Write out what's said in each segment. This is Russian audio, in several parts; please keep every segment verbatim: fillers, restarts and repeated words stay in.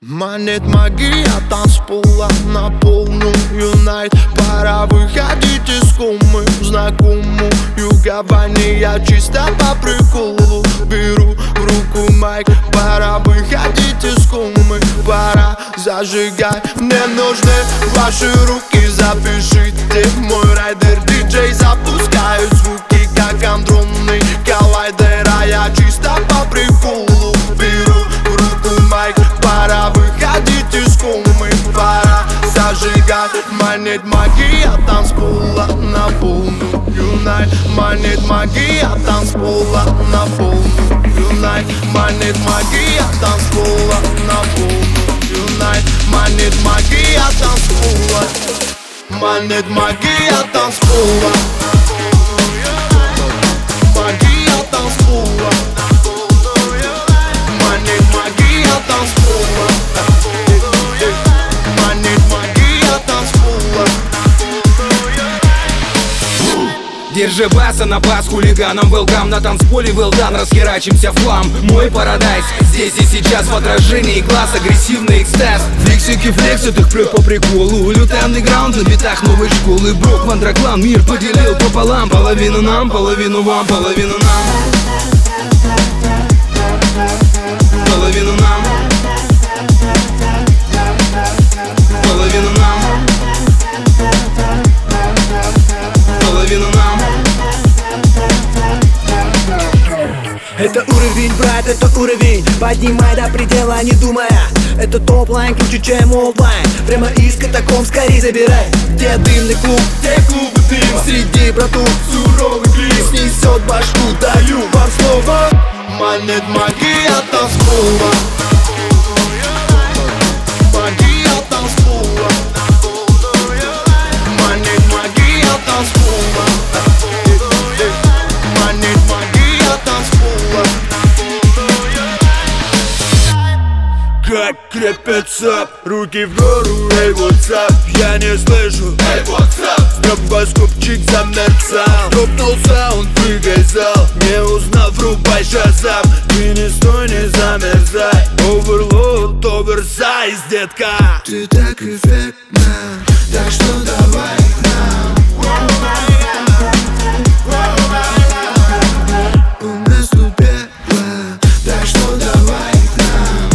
Манит магия танцпола на полную найт. Пора выходить из комы в знакомую гавань. Я чисто по приколу беру в руку майк. Пора выходить из комы, пора зажигать. Мне нужны ваши руки, запишите мой райдер. Диджей запускает звуки, как андронный коллайдер. А я чисто по приколу беру в руку майк. Пора выходить из комы, пора зажигать. Манит магия танцпола на полную найт. Манит магия танцпола на полную найт. Манит магия танцпола на полную найт. Манит магия танцпола. Манит магия танцпола. Магия танцпола. Манит магия танцпола. Манит магия танцпола. Держи баса на бас хулиганам, велкам на танцполе, велдан, расхерачимся в хлам. Мой парадайз, здесь и сейчас в отражении глаз, агрессивный экстаз. Флексики флексят, их прет по приколу. Лютый андеграунд на битах новой школы. Брок, вандроклан, мир поделил пополам. Половину нам, половину вам, половину нам. Половину нам. Половину нам. Половину нам. Это уровень, брат, это уровень. Поднимай до предела, не думая. Это топ-лайн круче, чем олдлайн. Прямо из катакомб скорей забирай. Где дымный клуб, где клубы дыма. Среди братух суровый клип. Снесет башку, даю вам слово. Манит магия танцпола. Магия танцпола. Манит магия танцпола. Манит магия танцпола. Как крепятся руки в гору, эй, what's up? Я не слышу, эй, what's up? Стробоскопчик замерцал, дропнул саунд, прыгай зал. Не узнав, врубай шазам. Ты не стой, не замерзай. Оверлоуд, оверсайз, детка. Ты так эффектна, так что давай к нам. У нас тут пекло, так что давай к нам.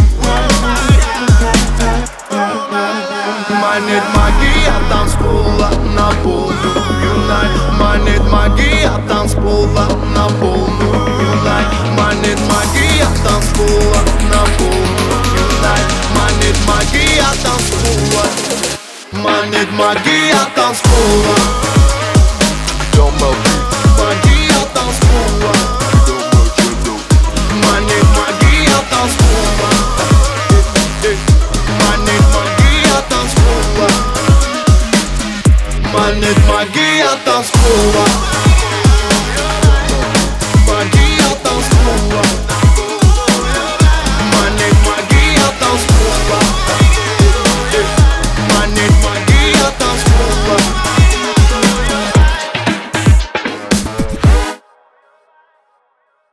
Манит магия танцпола на полную найт. Манит магия танцпола на полную найт. Манит магия танцпола на полную найт. Манит магия танцпола. Манит магия танцпола. Магия танцпола. Манит магия танцпола. Манит магия танцпола. Манит магия танцпола.